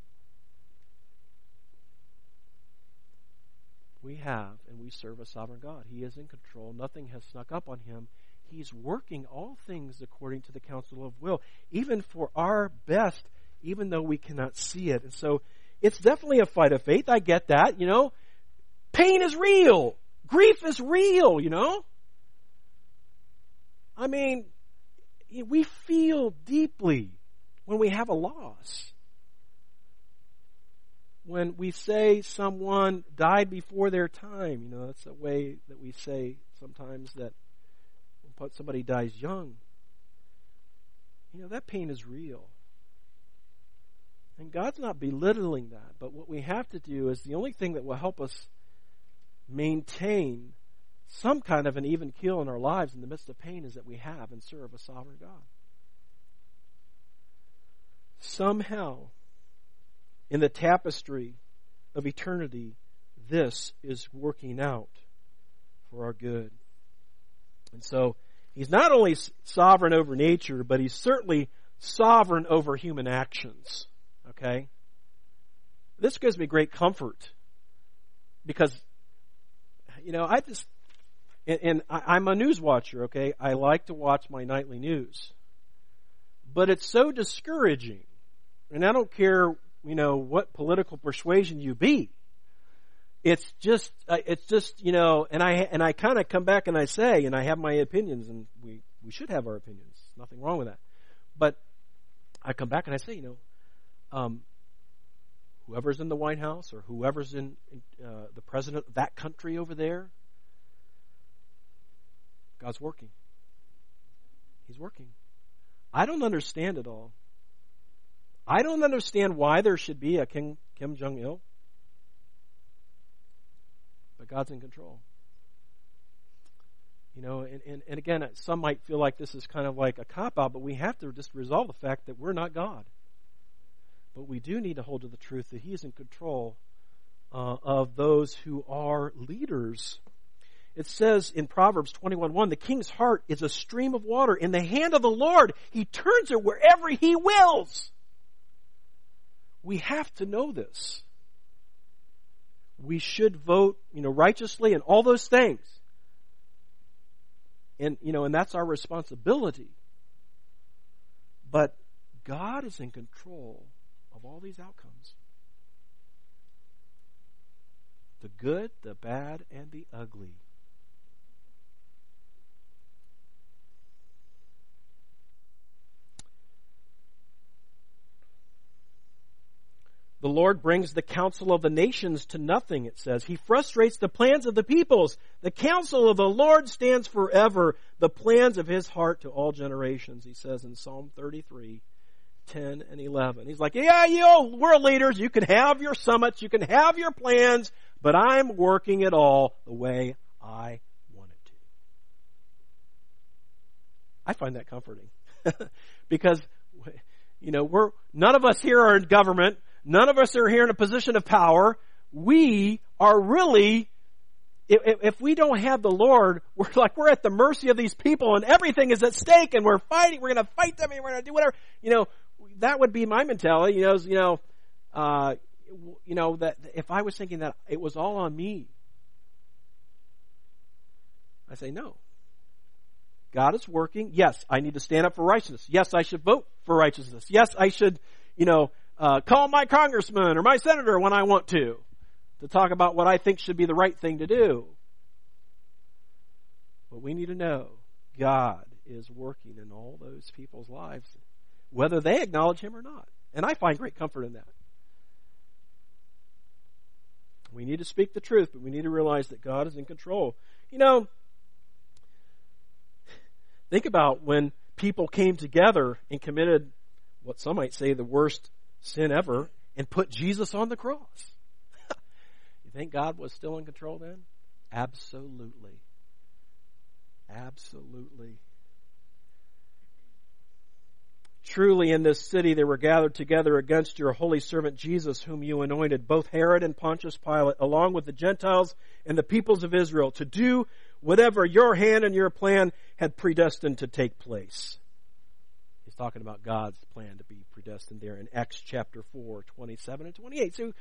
We have and we serve a sovereign God. He is in control. Nothing has snuck up on him. He's working all things according to the counsel of will, even for our best, even though we cannot see it. And so it's definitely a fight of faith. I get that, you know. Pain is real. Grief is real, you know. I mean, we feel deeply when we have a loss. When we say someone died before their time, you know, that's a way that we say sometimes that when somebody dies young. You know, that pain is real. And God's not belittling that, but what we have to do is the only thing that will help us maintain some kind of an even keel in our lives in the midst of pain is that we have and serve a sovereign God. Somehow, in the tapestry of eternity, this is working out for our good. And so, He's not only sovereign over nature, but He's certainly sovereign over human actions. Okay? This gives me great comfort. Because, you know, I'm a news watcher, okay? I like to watch my nightly news. But it's so discouraging. And I don't care, you know, what political persuasion you be. It's just, you know, and I kind of come back and I say, and I have my opinions, and we should have our opinions. Nothing wrong with that. But I come back and I say, you know, whoever's in the White House or whoever's in the president of that country over there, God's working. He's working. I don't understand it all. I don't understand why there should be a Kim Jong-il. But God's in control. You know, and again, some might feel like this is kind of like a cop-out, but we have to just resolve the fact that we're not God. But we do need to hold to the truth that He is in control of those who are leaders. It says in Proverbs 21:1, the king's heart is a stream of water in the hand of the Lord. He turns it wherever he wills. We have to know this. We should vote, righteously and all those things. And that's our responsibility. But God is in control of all these outcomes. The good, the bad, and the ugly. The Lord brings the counsel of the nations to nothing, it says. He frustrates the plans of the peoples. The counsel of the Lord stands forever, the plans of his heart to all generations, he says in Psalm 33:10 and 11. He's like, we're leaders. You can have your summits. You can have your plans, but I'm working it all the way I want it to. I find that comforting because, none of us here are in government. None of us are here in a position of power. We are really, if we don't have the Lord, we're at the mercy of these people and everything is at stake and we're fighting. We're going to fight them and we're going to do whatever. That would be my mentality. That if I was thinking that it was all on me, I say no. God is working. Yes, I need to stand up for righteousness. Yes, I should vote for righteousness. Yes, I should, call my congressman or my senator when I want to talk about what I think should be the right thing to do. But we need to know God is working in all those people's lives, whether they acknowledge him or not. And I find great comfort in that. We need to speak the truth, but we need to realize that God is in control. Think about when people came together and committed what some might say the worst sin ever and put Jesus on the cross. You think God was still in control then? Absolutely. Absolutely. Truly in this city they were gathered together against your holy servant Jesus, whom you anointed, both Herod and Pontius Pilate, along with the Gentiles and the peoples of Israel, to do whatever your hand and your plan had predestined to take place. He's talking about God's plan to be predestined there in Acts chapter 4, 27 and 28. So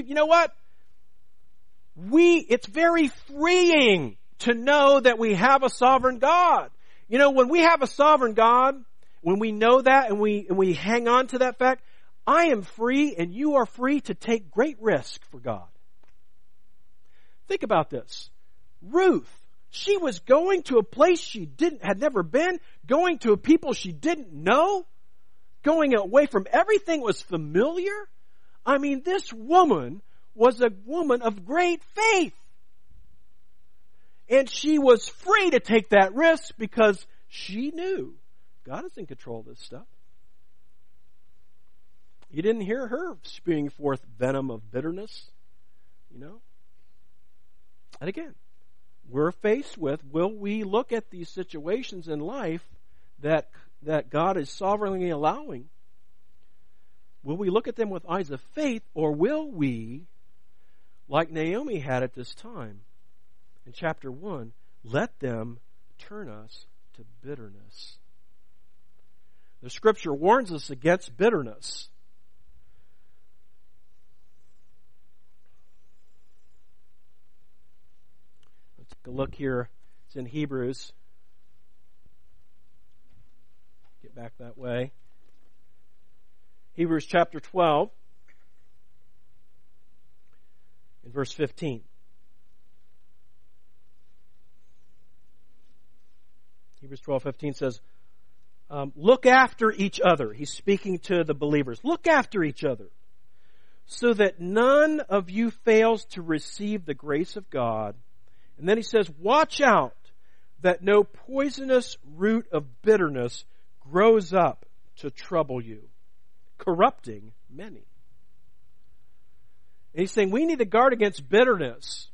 it's very freeing to know that we have a sovereign God. When we have a sovereign God, when we know that and we hang on to that fact, I am free and you are free to take great risk for God. Think about this. Ruth, she was going to a place she had never been, going to a people she didn't know, going away from everything was familiar. I mean, this woman was a woman of great faith. And she was free to take that risk because she knew God is in control of this stuff. You didn't hear her spewing forth venom of bitterness, And again, we're faced with, will we look at these situations in life that God is sovereignly allowing? Will we look at them with eyes of faith, or will we, like Naomi had at this time in chapter 1, let them turn us to bitterness? The scripture warns us against bitterness. Let's take a look here. It's in Hebrews. Get back that way. Hebrews chapter 12 and verse 15. Hebrews 12:15 says, look after each other. He's speaking to the believers. Look after each other so that none of you fails to receive the grace of God. And then he says, watch out that no poisonous root of bitterness grows up to trouble you, corrupting many. And he's saying we need to guard against bitterness.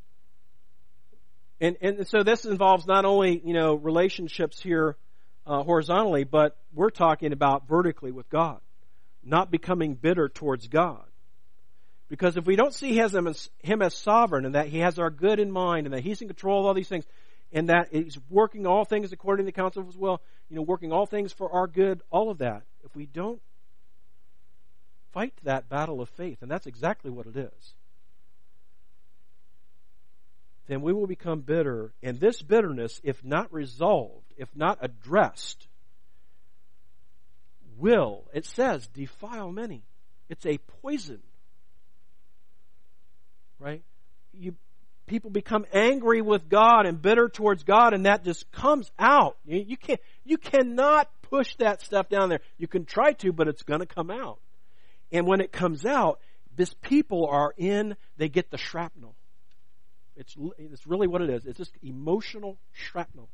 And so this involves not only, relationships here horizontally, but we're talking about vertically with God, not becoming bitter towards God. Because if we don't see him as sovereign, and that he has our good in mind, and that he's in control of all these things, and that he's working all things according to the counsel of his will, working all things for our good, all of that, if we don't fight that battle of faith, and that's exactly what it is, then we will become bitter. And this bitterness, if not resolved, if not addressed, will, it says, defile many. It's a poison. Right? People become angry with God and bitter towards God, and that just comes out. You cannot push that stuff down there. You can try to, but it's going to come out. And when it comes out, this people they get the shrapnel. It's really what it is. It's just emotional shrapnel.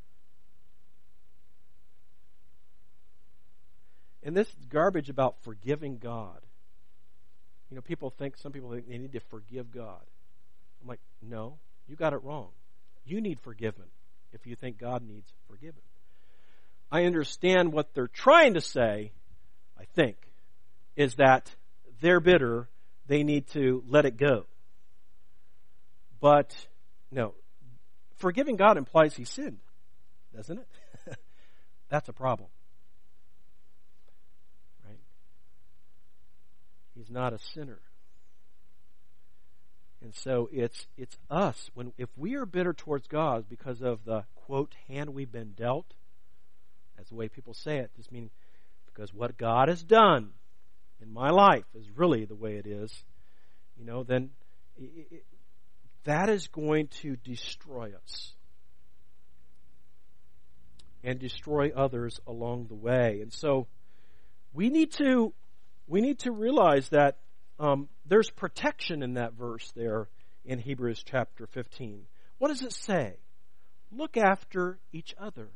And this garbage about forgiving God. Some people think they need to forgive God. I'm like, no, you got it wrong. You need forgiven if you think God needs forgiven. I understand what they're trying to say, I think, is that they're bitter, they need to let it go. But, no, forgiving God implies he sinned, doesn't it? That's a problem. Right? He's not a sinner. And so it's us. If we are bitter towards God because of the, quote, hand we've been dealt, that's the way people say it, just meaning because what God has done in my life is really the way it is, then that is going to destroy us and destroy others along the way. And so we need to realize that there's protection in that verse there in Hebrews chapter 15. What does it say? Look after each other.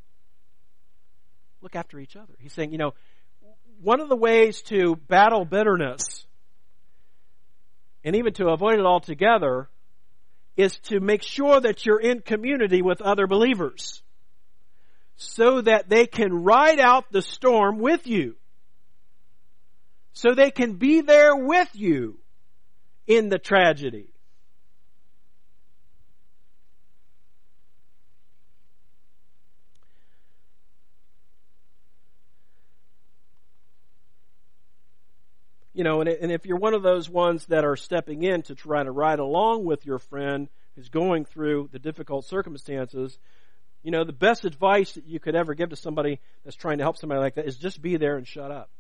Look after each other. He's saying, one of the ways to battle bitterness and even to avoid it altogether is to make sure that you're in community with other believers so that they can ride out the storm with you. So they can be there with you in the tragedy. And if you're one of those ones that are stepping in to try to ride along with your friend who's going through the difficult circumstances, the best advice that you could ever give to somebody that's trying to help somebody like that is just be there and shut up.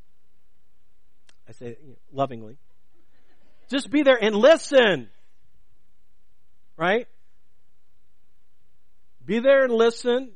I say it lovingly. Just be there and listen. Right? Be there and listen.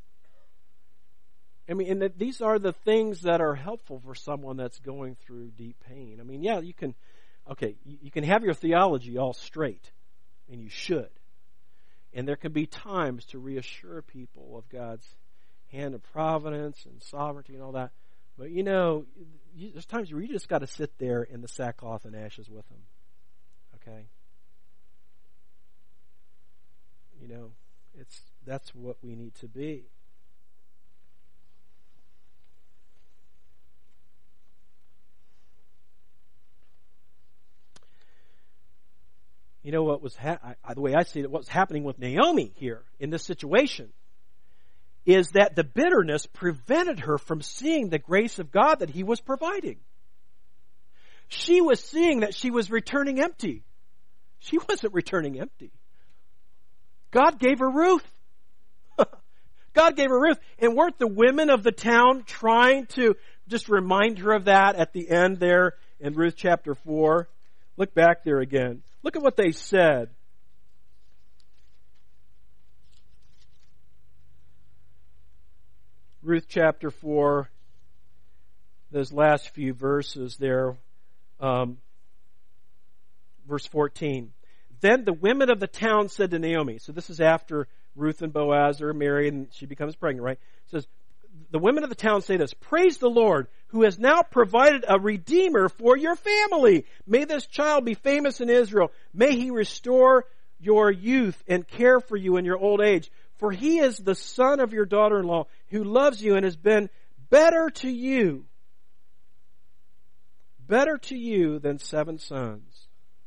And these are the things that are helpful for someone that's going through deep pain. You can have your theology all straight, and you should. And there can be times to reassure people of God's hand of providence and sovereignty and all that. But there's times where you just got to sit there in the sackcloth and ashes with them. Okay? That's what we need to be. What was the way I see it, what's happening with Naomi here in this situation is that the bitterness prevented her from seeing the grace of God that he was providing. She was seeing that she was returning empty. She wasn't returning empty. God gave her Ruth. God gave her Ruth. And weren't the women of the town trying to just remind her of that at the end there in Ruth chapter 4? Look back there again. Look at what they said. Ruth chapter 4, those last few verses there, verse 14. Then the women of the town said to Naomi, so this is after Ruth and Boaz are married and she becomes pregnant, right? It says, the women of the town say this, praise the Lord, who has now provided a redeemer for your family. May this child be famous in Israel. May he restore your youth and care for you in your old age. For he is the son of your daughter-in-law who loves you and has been better to you better to you than 7 sons.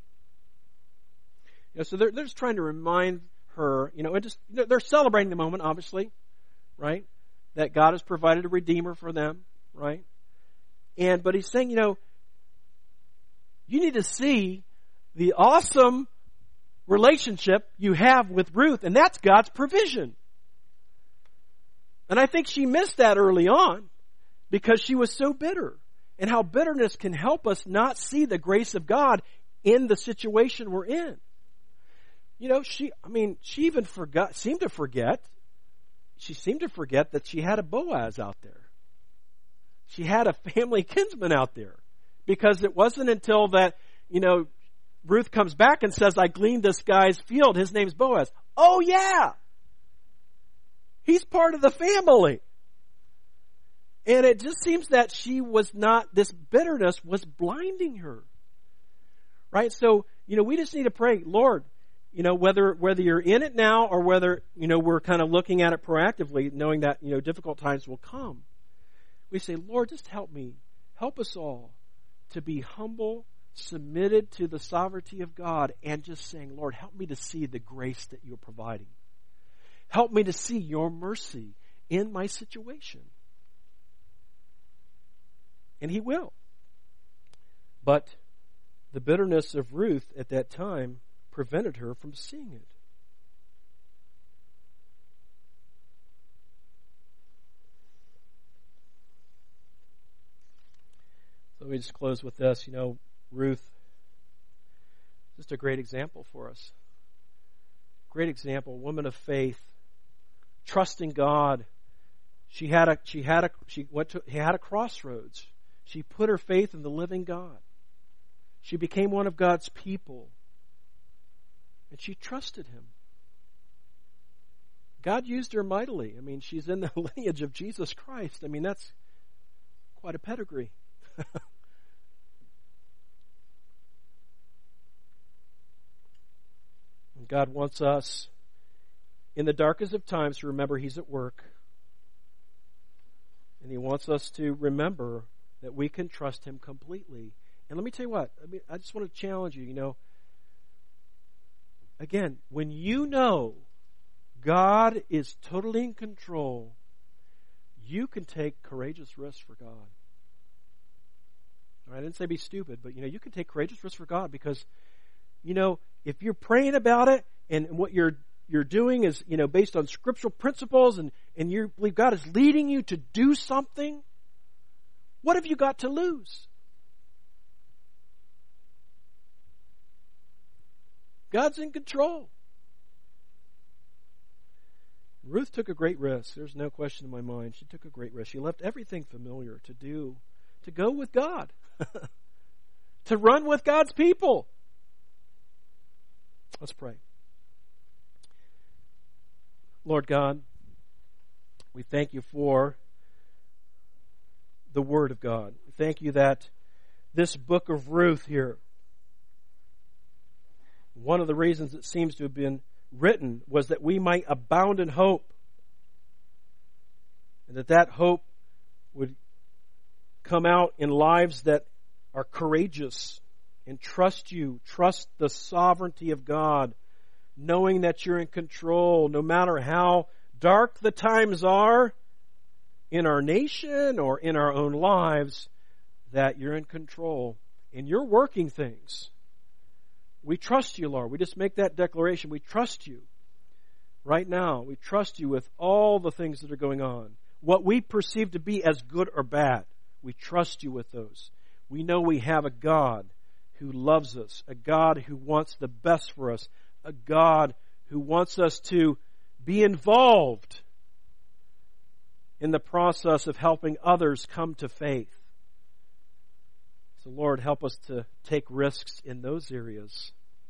So they're just trying to remind her, they're celebrating the moment, obviously, right? That God has provided a redeemer for them, right? But he's saying, you need to see the awesome relationship you have with Ruth, and that's God's provision. And I think she missed that early on because she was so bitter, and how bitterness can help us not see the grace of God in the situation we're in. She even seemed to forget that she had a Boaz out there. She had a family kinsman out there, because it wasn't until that, Ruth comes back and says, I gleaned this guy's field. His name's Boaz. Oh yeah! He's part of the family. And it just seems that this bitterness was blinding her. Right? So, we just need to pray, Lord, whether you're in it now or whether, we're kind of looking at it proactively, knowing that, difficult times will come. We say, Lord, just help me. Help us all to be humble, submitted to the sovereignty of God, and just saying, Lord, help me to see the grace that you're providing. Help me to see your mercy in my situation. And he will. But the bitterness of Ruth at that time prevented her from seeing it. So let me just close with this. Ruth, just a great example for us. Great example, woman of faith, trusting God. She had a crossroads. She put her faith in the living God. She became one of God's people. And she trusted him. God used her mightily. She's in the lineage of Jesus Christ. That's quite a pedigree. And God wants us, in the darkest of times, to remember he's at work. And he wants us to remember that we can trust him completely. And let me tell you what, I just want to challenge you, again, when you know God is totally in control, you can take courageous risks for God. I didn't say be stupid, but you can take courageous risks for God, because if you're praying about it and what you're doing is based on scriptural principles, and you believe God is leading you to do something, what have you got to lose? God's in control. Ruth took a great risk. There's no question in my mind. She took a great risk. She left everything familiar to go with God, to run with God's people. Let's pray. Lord God, we thank you for the Word of God. We thank you that this book of Ruth here, one of the reasons it seems to have been written was that we might abound in hope, and that hope would come out in lives that are courageous and trust the sovereignty of God, knowing that you're in control no matter how dark the times are in our nation or in our own lives, that you're in control and you're working things. We trust you, Lord. We just make that declaration. We trust you right now. We trust you with all the things that are going on. What we perceive to be as good or bad, we trust you with those. We know we have a God who loves us, a God who wants the best for us, a God who wants us to be involved in the process of helping others come to faith. So, Lord, help us to take risks in those areas,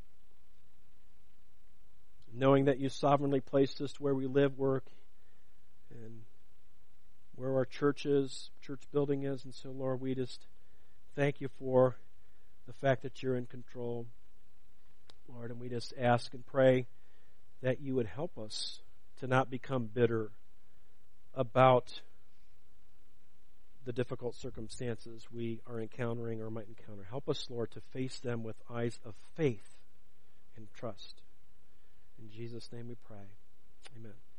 knowing that you sovereignly placed us where we live, work, and where our church building is. And so, Lord, we just thank you for the fact that you're in control, Lord, and we just ask and pray that you would help us to not become bitter about the difficult circumstances we are encountering or might encounter. Help us, Lord, to face them with eyes of faith and trust. In Jesus' name we pray. Amen.